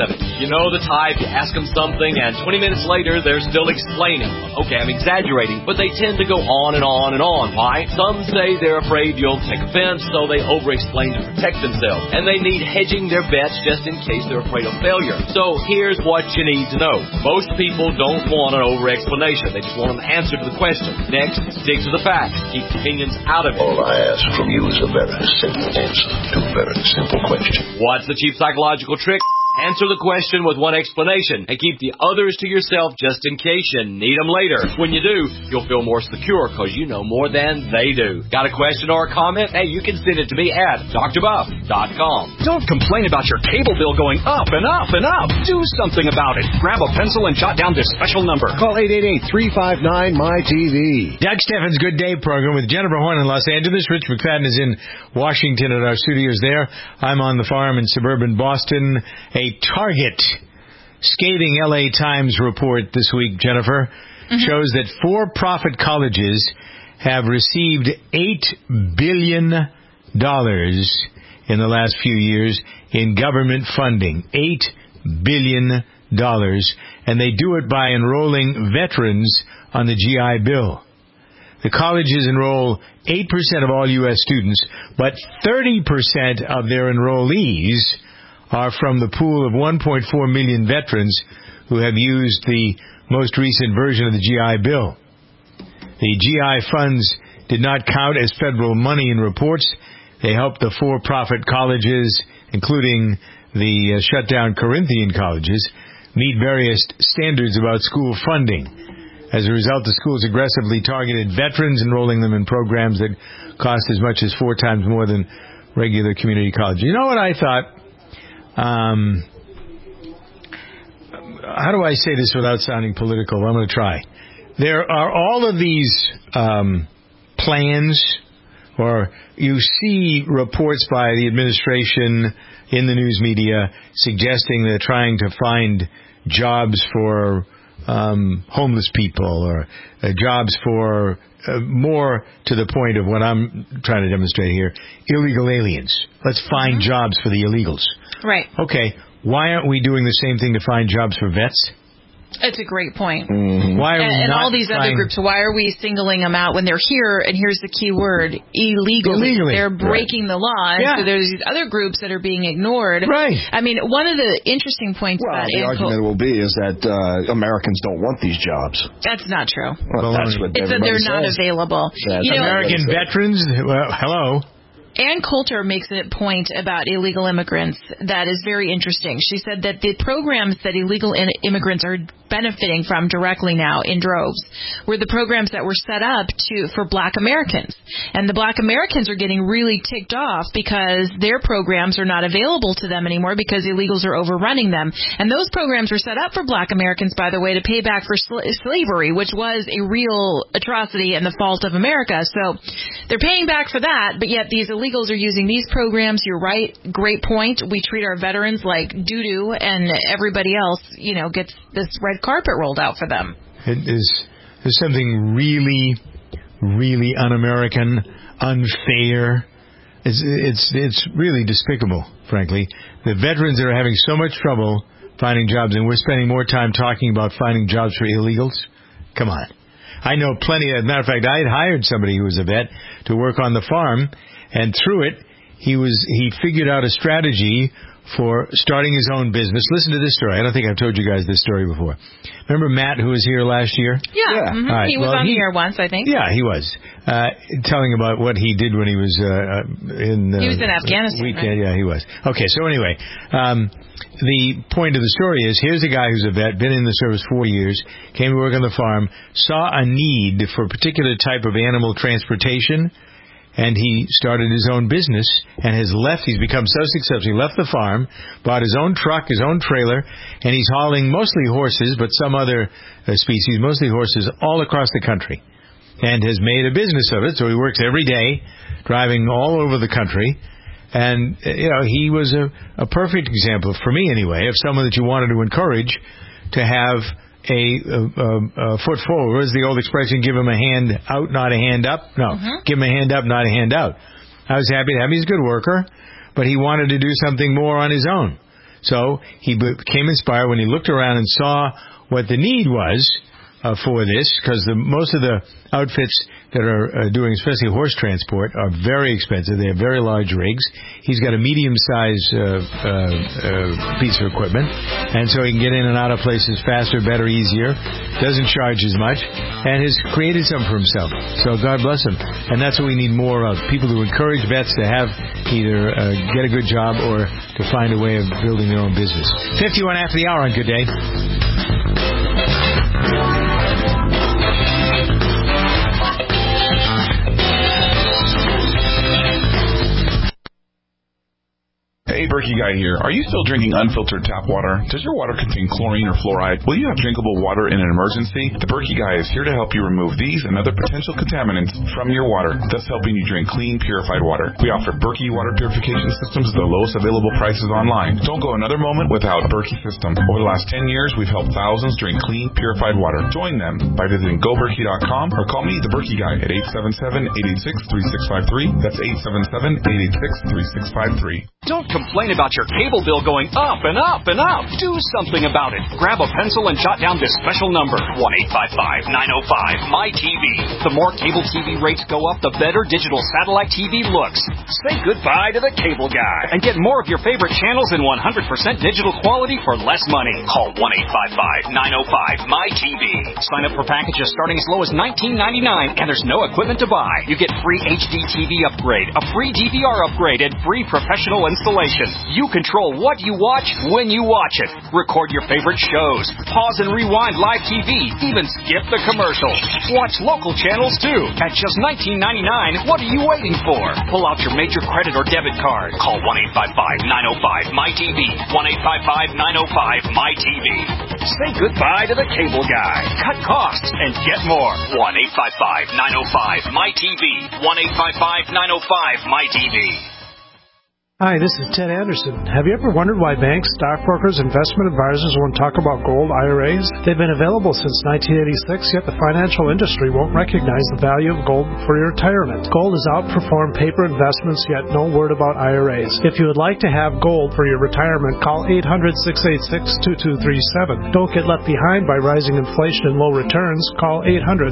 You know the type, you ask them something, and 20 minutes later, they're still explaining. Okay, I'm exaggerating, but they tend to go on and on and on. Why? Some say they're afraid you'll take offense, so they over-explain to protect themselves. And they need hedging their bets just in case they're afraid of failure. So here's what you need to know. Most people don't want an over-explanation. They just want an answer to the question. Next, stick to the facts. Keep opinions out of it. All I ask from you is a very simple answer to a very simple question. What's the cheap psychological trick? Answer the question with one explanation and keep the others to yourself just in case you need them later. When you do, you'll feel more secure because you know more than they do. Got a question or a comment? Hey, you can send it to me at drbuff.com. Don't complain about your cable bill going up and up and up. Do something about it. Grab a pencil and jot down this special number. Call 888-359-MY-TV. Doug Steffens' Good Day program with Jennifer Horn in Los Angeles. Rich McFadden is in Washington at our studios there. I'm on the farm in suburban Boston. A Target scathing LA Times report this week, Jennifer, shows that for-profit colleges have received $8 billion in the last few years in government funding. $8 billion. And they do it by enrolling veterans on the GI Bill. The colleges enroll 8% of all U.S. students, but 30% of their enrollees are from the pool of 1.4 million veterans who have used the most recent version of the GI Bill. The GI funds did not count as federal money in reports. They helped the for-profit colleges, including the shut-down Corinthian colleges, meet various standards about school funding. As a result, the schools aggressively targeted veterans, enrolling them in programs that cost as much as 4 times more than regular community colleges. You know what I thought? How do I say this without sounding political? I'm going to try. There are all of these plans, or you see reports by the administration in the news media suggesting they're trying to find jobs for homeless people, or jobs for more to the point of what I'm trying to demonstrate here, illegal aliens. Let's find jobs for the illegals. Right. Okay, why aren't we doing the same thing to find jobs for vets? It's a great point. Why are we and not all these other groups, why are we singling them out when they're here? And here's the key word, illegally. They're breaking the law. And so there's these other groups that are being ignored. Right. I mean, one of the interesting points about the argument will be is that Americans don't want these jobs. That's not true. Well, that's what it's that they're not available. American veterans, well, hello. Ann Coulter makes a point about illegal immigrants that is very interesting. She said that the programs that illegal immigrants are benefiting from directly now in droves were the programs that were set up for Black Americans. And the Black Americans are getting really ticked off because their programs are not available to them anymore because illegals are overrunning them. And those programs were set up for Black Americans, by the way, to pay back for slavery, which was a real atrocity and the fault of America. So they're paying back for that, but yet these illegals are using these programs. You're right. Great point. We treat our veterans like doo-doo, and everybody else, gets this red carpet rolled out for them. There's something really, really un-American, unfair. It's really despicable, frankly. The veterans that are having so much trouble finding jobs, and we're spending more time talking about finding jobs for illegals. Come on. I know plenty. As a matter of fact, I had hired somebody who was a vet to work on the farm, and through it, he figured out a strategy for starting his own business. Listen to this story. I don't think I've told you guys this story before. Remember Matt, who was here last year? Yeah. Mm-hmm. Right. He was on here once, I think. Yeah, he was. Telling about what he did when he was he was in Afghanistan, weekend. Right? Yeah, he was. Okay, so anyway, the point of the story is, here's a guy who's a vet, been in the service 4 years, came to work on the farm, saw a need for a particular type of animal transportation, and he started his own business and has left. He's become so successful. He left the farm, bought his own truck, his own trailer, and he's hauling mostly horses, but some other species, mostly horses, all across the country, and has made a business of it. So he works every day, driving all over the country. And, he was a perfect example, for me anyway, of someone that you wanted to encourage to have a foot forward. What is the old expression? Give him a hand out, not a hand up? No, Give him a hand up, not a hand out. I was happy to have him. He's a good worker, but he wanted to do something more on his own. So he became inspired when he looked around and saw what the need was for this, because most of the outfits that are doing especially horse transport are very expensive. They have very large rigs. He's got a medium-sized piece of equipment, and so he can get in and out of places faster, better, easier, doesn't charge as much, and has created something for himself. So God bless him. And that's what we need more of, people who encourage vets to have either get a good job or to find a way of building their own business. 51 after the hour on Good Day. Hey, Berkey Guy here. Are you still drinking unfiltered tap water? Does your water contain chlorine or fluoride? Will you have drinkable water in an emergency? The Berkey Guy is here to help you remove these and other potential contaminants from your water, thus helping you drink clean, purified water. We offer Berkey water purification systems at the lowest available prices online. Don't go another moment without Berkey system. Over the last 10 years, we've helped thousands drink clean, purified water. Join them by visiting GoBerkey.com or call me, the Berkey Guy, at 877-886-3653. That's 877-886-3653. Don't complain about your cable bill going up and up and up. Do something about it. Grab a pencil and jot down this special number, 1-855-905-MY-TV. The more cable TV rates go up, the better digital satellite TV looks. Say goodbye to the cable guy and get more of your favorite channels in 100% digital quality for less money. Call 1-855-905-MY-TV. Sign up for packages starting as low as $19.99, and there's no equipment to buy. You get free HD TV upgrade, a free DVR upgrade, and free professional installation. You control what you watch when you watch it. Record your favorite shows. Pause and rewind live TV. Even skip the commercials. Watch local channels too. At just $19.99, what are you waiting for? Pull out your major credit or debit card. Call 1-855-905-MY-TV. 1-855-905-MY-TV. Say goodbye to the cable guy. Cut costs and get more. 1-855-905-MY-TV. 1-855-905-MY-TV. Hi, this is Ted Anderson. Have you ever wondered why banks, stockbrokers, investment advisors won't talk about gold IRAs? They've been available since 1986, yet the financial industry won't recognize the value of gold for your retirement. Gold has outperformed paper investments, yet no word about IRAs. If you would like to have gold for your retirement, call 800-686-2237. Don't get left behind by rising inflation and low returns. Call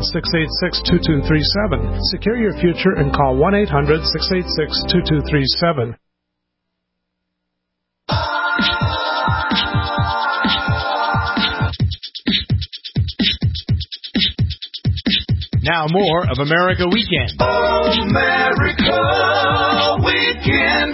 800-686-2237. Secure your future and call 1-800-686-2237. Now more of America Weekend. America Weekend.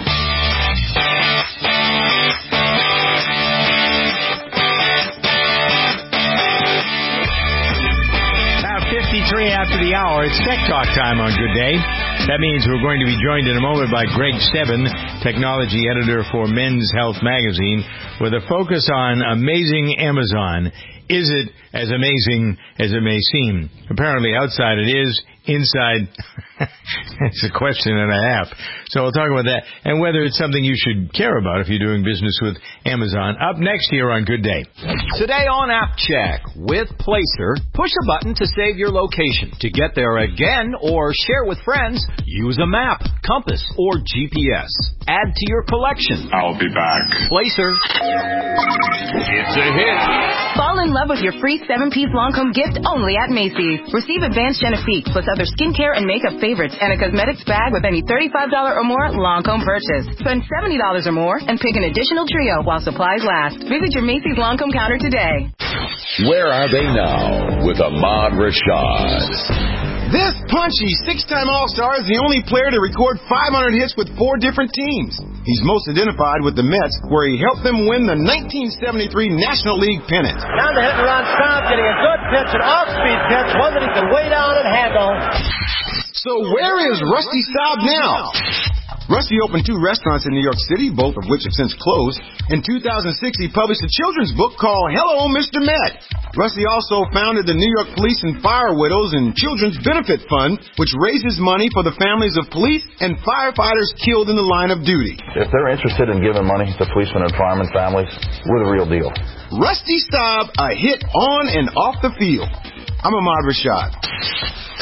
Now 53 after the hour. It's Tech Talk time on Good Day. That means we're going to be joined in a moment by Greg Stebbin, technology editor for Men's Health magazine, with a focus on amazing Amazon. Is it as amazing as it may seem? Apparently outside it is, inside it's a question and a half. So we'll talk about that and whether it's something you should care about if you're doing business with Amazon. Up next here on Good Day. Today on App Check with Placer, push a button to save your location. To get there again or share with friends, use a map, compass, or GPS. Add to your collection. I'll be back. Placer. It's a hit. Fall in love with your free 7-piece Lancome gift only at Macy's. Receive advanced Genifique plus other skincare and makeup favorites and a cosmetics bag with any $35 or more Lancome purchase. Spend $70 or more and pick an additional trio while supplies last. Visit your Macy's Lancome counter today. Where are they now with Ahmad Rashad? This punchy six-time All-Star is the only player to record 500 hits with 4 different teams. He's most identified with the Mets, where he helped them win the 1973 National League pennant. Down to hit and run, Staub getting a good pitch, an off-speed pitch, one that he can weigh down and handle. So where is Rusty Staub now? Rusty opened 2 restaurants in New York City, both of which have since closed. In 2006, he published a children's book called Hello, Mr. Met. Rusty also founded the New York Police and Fire Widows and Children's Benefit Fund, which raises money for the families of police and firefighters killed in the line of duty. If they're interested in giving money to policemen and firemen families, we're the real deal. Rusty Staub, a hit on and off the field. I'm Ahmad Rashad.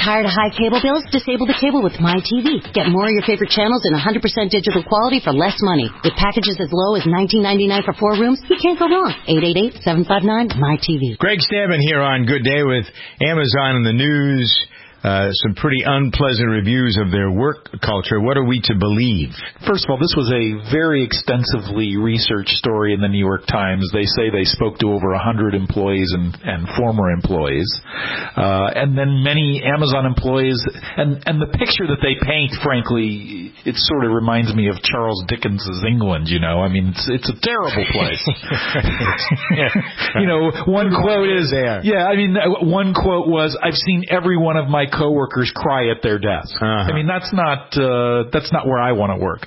Tired of high cable bills? Disable the cable with MyTV. Get more of your favorite channels in 100% digital quality for less money. With packages as low as $19.99 for 4 rooms, you can't go wrong. 888-759-MyTV. Greg Stabin here on Good Day with Amazon in the news. Some pretty unpleasant reviews of their work culture. What are we to believe? First of all, this was a very extensively researched story in the New York Times. They say they spoke to over 100 employees and former employees. And then many Amazon employees. And the picture that they paint, frankly, it sort of reminds me of Charles Dickens's England, you know. I mean, it's a terrible place. You know, one quote is, one quote was, I've seen every one of my coworkers cry at their desk. I mean, that's not where I want to work.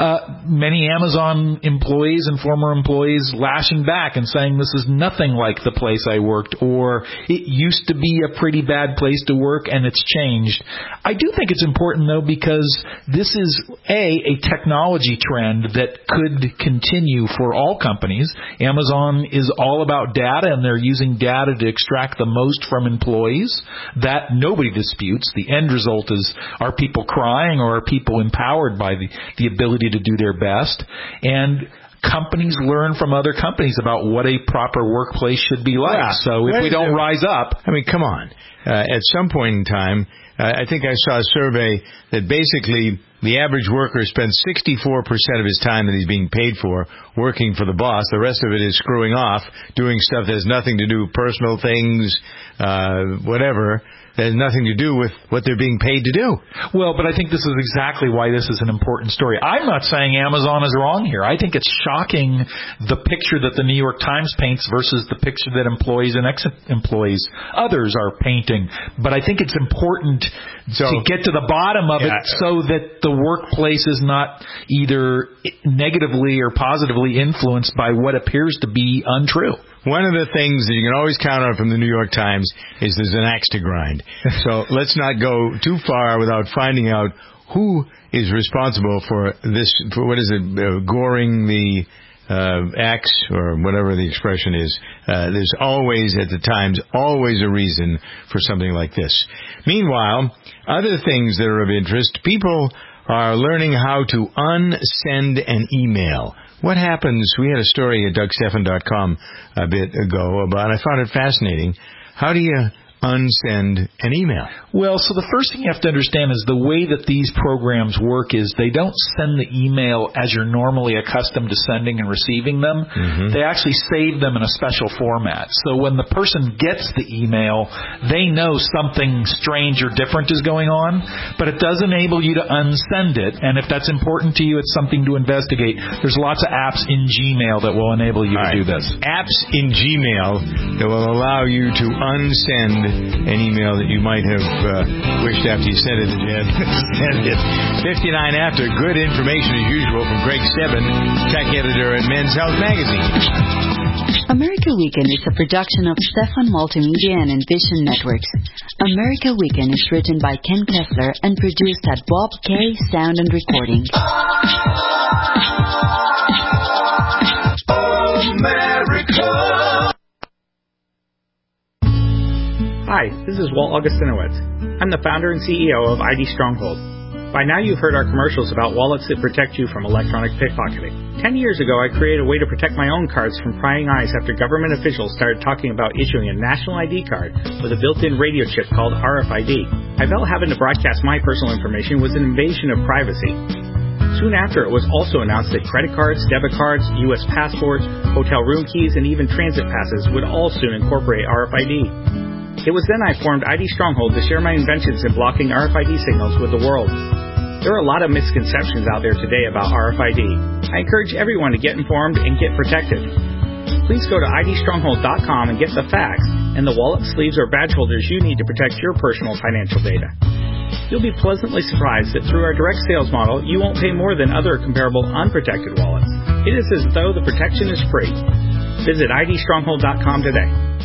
Many Amazon employees and former employees lashing back and saying this is nothing like the place I worked, or it used to be a pretty bad place to work and it's changed. I do think it's important though, because this is a technology trend that could continue for all companies. Amazon is all about data, and they're using data to extract the most from employees. That nobody disputes. The end result is, are people crying, or are people empowered by the ability to do their best? And companies learn from other companies about what a proper workplace should be like. Yeah. So if we don't rise up... I mean, come on. At some point in time, I think I saw a survey that basically the average worker spends 64% of his time that he's being paid for working for the boss. The rest of it is screwing off, doing stuff that has nothing to do with personal things, whatever. That has nothing to do with what they're being paid to do. Well, but I think this is exactly why this is an important story. I'm not saying Amazon is wrong here. I think it's shocking the picture that the New York Times paints versus the picture that employees and ex-employees, others are painting. But I think it's important to get to the bottom of it so that the workplace is not either negatively or positively influenced by what appears to be untrue. One of the things that you can always count on from the New York Times is there's an axe to grind. So let's not go too far without finding out who is responsible for this, for what is it, goring the axe, or whatever the expression is. There's always, at the Times, always a reason for something like this. Meanwhile, other things that are of interest, people are learning how to unsend an email. What happens? We had a story at DougStephan.com a bit ago about, I found it fascinating. How do you unsend an email? Well, so the first thing you have to understand is the way that these programs work is they don't send the email as you're normally accustomed to sending and receiving them. Mm-hmm. They actually save them in a special format. So when the person gets the email, they know something strange or different is going on, but it does enable you to unsend it. And if that's important to you, it's something to investigate. There's lots of apps in Gmail that will enable you to do this. Apps in Gmail that will allow you to unsend an email that you might have wished after you sent it that you had sent it. 59 after. Good information as usual from Greg Stabin, tech editor at Men's Health Magazine. America Weekend is a production of Stefan Multimedia and Envision Networks. America Weekend is written by Ken Kessler and produced at Bob K. Sound and Recording. America. Hi, this is Walt Augustinowitz. I'm the founder and CEO of ID Stronghold. By now you've heard our commercials about wallets that protect you from electronic pickpocketing. 10 years ago, I created a way to protect my own cards from prying eyes after government officials started talking about issuing a national ID card with a built-in radio chip called RFID. I felt having to broadcast my personal information was an invasion of privacy. Soon after, it was also announced that credit cards, debit cards, U.S. passports, hotel room keys, and even transit passes would all soon incorporate RFID. It was then I formed ID Stronghold to share my inventions in blocking RFID signals with the world. There are a lot of misconceptions out there today about RFID. I encourage everyone to get informed and get protected. Please go to idstronghold.com and get the facts and the wallet, sleeves, or badge holders you need to protect your personal financial data. You'll be pleasantly surprised that through our direct sales model, you won't pay more than other comparable unprotected wallets. It is as though the protection is free. Visit idstronghold.com today.